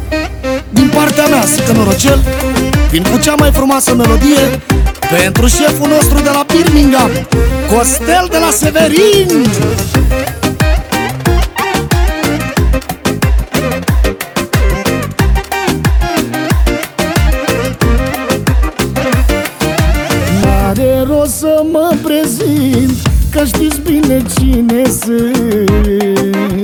Din partea mea, Sică Norocel, vin cu cea mai frumoasă melodie pentru șeful nostru de la Birmingham, Costel de la Severin. N-are rost să mă prezint, că știți bine cine sunt.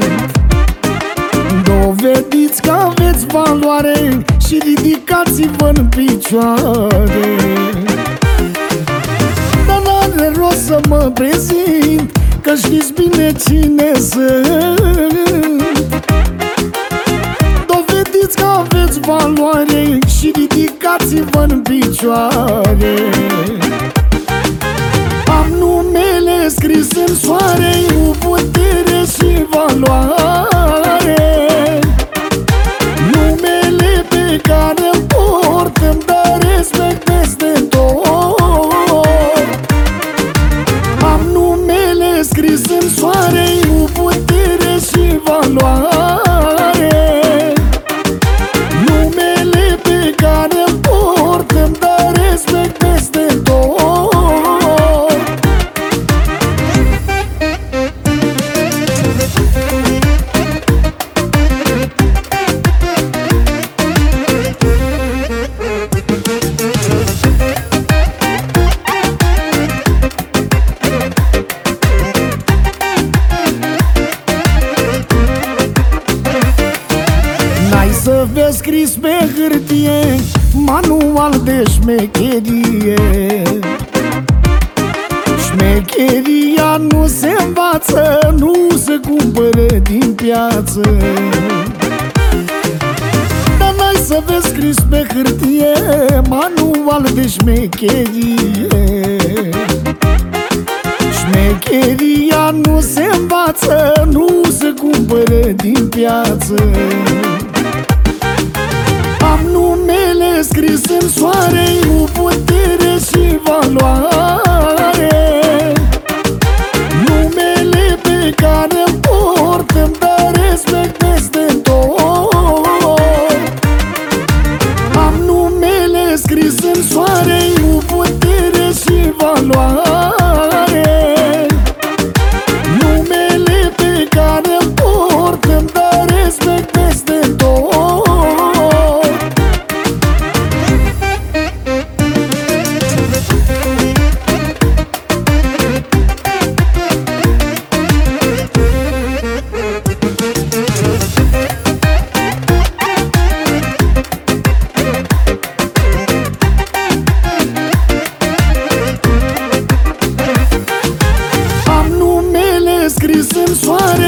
Dovediți că aveți valoare și ridicați-vă în picioare. Dar n-are rost să mă prezint, că știți bine cine sunt. Dovediți că aveți valoare și ridicați-vă în picioare. Am numele scris în soare, cu putere și valoare. Numele pe care îl port îmi dă respect peste tot. Am numele scris în soare, cu putere și valoare. Numele pe care îl port îmi dă respect peste tot. Să vezi scris pe hârtie, manual de șmecherie. Șmecheria nu se învață, nu se cumpără din piață. Dar n-ai să vezi scris pe hârtie, manual de șmecherie. Șmecheria nu se învață, nu se cumpără din piață. Am numele scris în soare, cu putere și valoare. Numele pe care îl port îmi dă respect peste tot. Am numele scris în soare, cu putere și valoare. Numele pe care îl port îmi dă respect peste tot. Scris în soare,